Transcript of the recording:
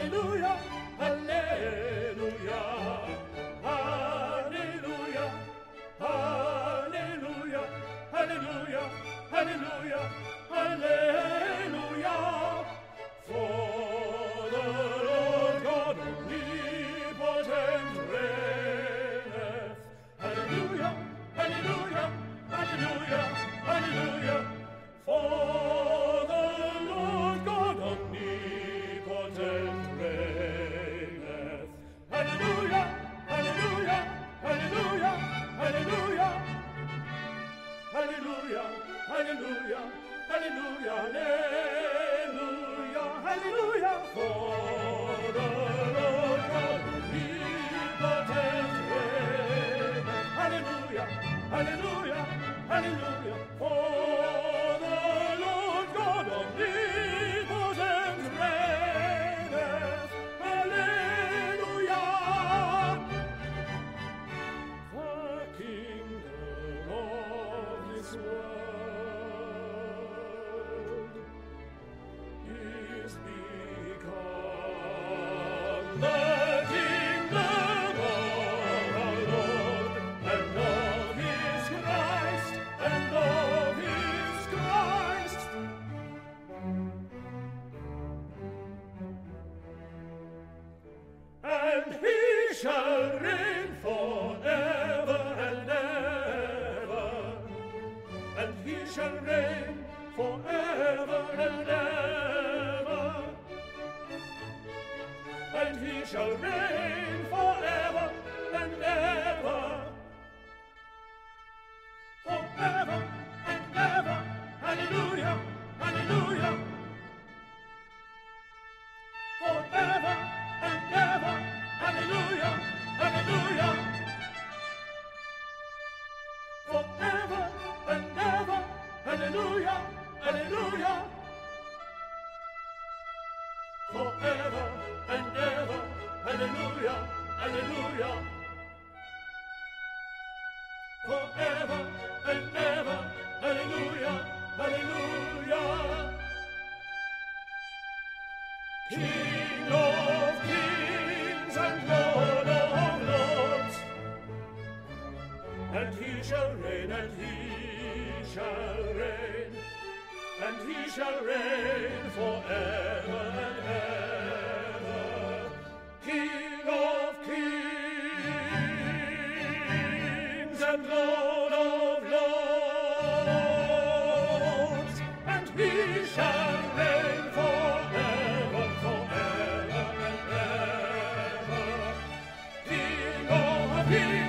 Hallelujah, hallelujah, hallelujah, hallelujah, hallelujah, hallelujah, hallelujah. For the Lord God omnipotent reigneth. Hallelujah, hallelujah, hallelujah, hallelujah. For the Lord God omnipotent reigneth. Hallelujah, hallelujah, hallelujah, hallelujah. Hallelujah, hallelujah, hallelujah, hallelujah, hallelujah. For the Lord God omnipotent reigneth. Hallelujah, hallelujah, hallelujah. For the Lord God omnipotent reigneth. Hallelujah. The kingdom of this world is become the kingdom of our Lord and of his Christ, and of his Christ. And he shall reign forever and ever. And he shall reign forever and ever. And he shall reign forever and ever. Forever and ever. Hallelujah, hallelujah. Forever and ever. Hallelujah, hallelujah. Forever and ever. Hallelujah, hallelujah. Forever and ever. Hallelujah, hallelujah. Forever and ever. Hallelujah, hallelujah. King of kings and Lord of lords, and he shall reign, and he shall reign, and he shall reign forever and ever. King of kings and Lord of lords, and he shall reign forever, forever and ever. King of kings.